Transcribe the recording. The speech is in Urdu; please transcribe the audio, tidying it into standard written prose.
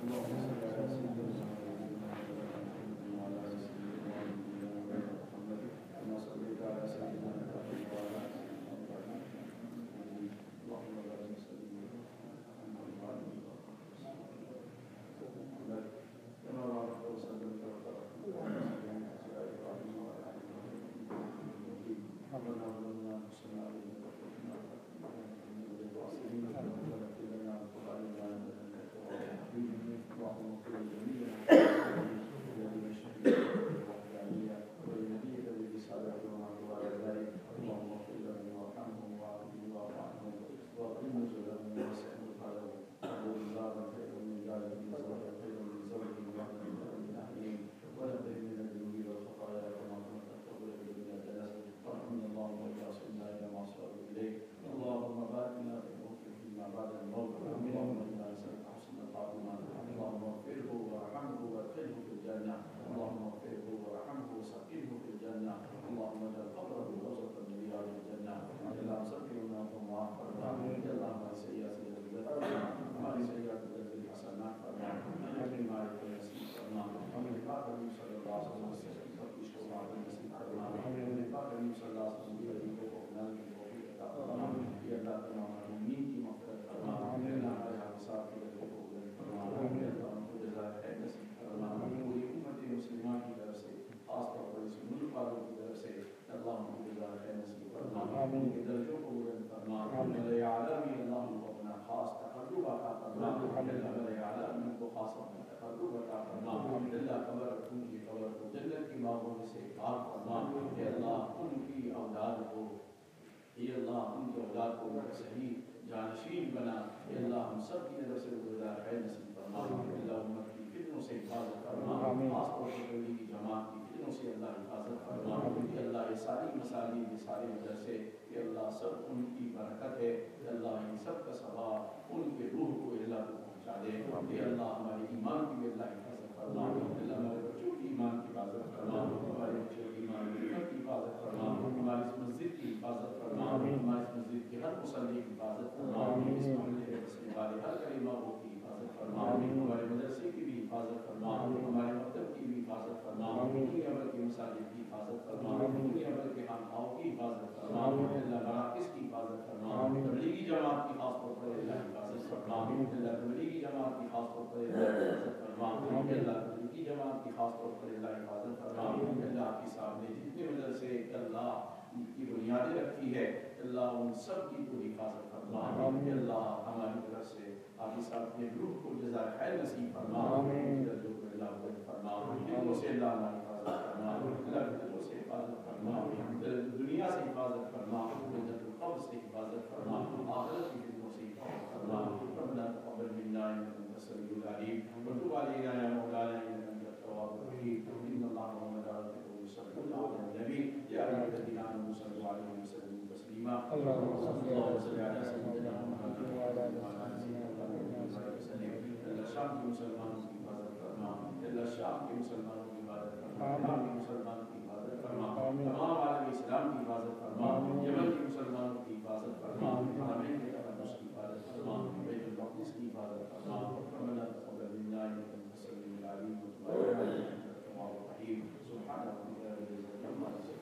اے اللہ ان کی اولاد کو صحیح جانشین بنا. اے اللہ ہم سب کی طرف سے گزار خیر نصیب فرما. اللہ امت کی فتنوں سے حفاظت فرما. خاص طور پر تبلیغی جماعت کی فتنوں سے اللہ حفاظت فرما. اے اللہ یہ ساری مساجد یہ سارے مدرسے اے اللہ سب ان کی برکت ہے. اے اللہ ان سب کا ثواب ان کے روح کو اللہ کو پہنچا دے. اے اللہ ہمارے ایمان کی بھی اللہ حفاظت فرما. اللہ ہمارے بچوں کی ایمان کی حفاظت فرما. ہمارے بچوں کی ایمان کی حفاظت فرما. ہماری اس مسجد کی حفاظت فرما. ہماری اس مسجد کے ہر مصلی کی حفاظت فرما. اس محلے کے بسنے والے ہر کلمہ گو کی حفاظت فرما. ہمارے مدرسے کی بھی حفاظت فرما. ہمارے مکتب کی بھی حفاظت فرما. دنیا بھر کے مساجد کی حفاظت فرما. دنیا بھر کے خانقاہوں کی حفاظت فرما. اللہ مراکز کی حفاظت فرما. تبلیغی جماعت کی خاص طور پر اللہ حفاظت فرما. اللہ تبلیغی جماعت کی خاص طور پر اللہ حفاظت فرما. اللہ تبلیغی جماعت کی خاص طور پر اللہ حفاظت فرما. اللہ آپ کے سامنے جتنے مدرسے اللہ کی بنیادیں رکھی ہے اللہ ان سب کی تو حفاظت فرما. اللہ ہماری طرف سے آپ اس اپنے روح کو جزائے خیر نصیب فرما. اللہ فرما. دلوں سے اللہ ہماری حفاظت فرما. اللہ دلوں سے حفاظت فرما. دنیا سے حفاظت فرما. قبر سے حفاظت فرما. آخرت کی دلوں سے حفاظت فرما. ربنا تقبل منا انك انت السميع العليم وتب علينا يا مولانا انك انت التواب الرحيم. ان الله وملائكته يصلون على النبي يا ايها الذين امنوا صلوا عليه وسلموا تسليما. اللهم صل على سيدنا محمد وعلى ال سيدنا محمد. اللہ شام کے مسلمانوں کی حفاظت فرما. اللہ شام کے مسلمانوں کی حفاظت فرما. امام کے مسلمانوں کی حفاظت فرما. تمام عالم اسلام کی حفاظت فرما. یمن کے مسلمانوں کی حفاظت فرما. حرمین کے تقدس کی حفاظت فرما. بیت المقدس کی حفاظت فرما. ربنا تقبل منا انك انت السميع العليم وتب علينا انك انت التواب الرحيم. سبحان ربك رب العزة عما يصفون.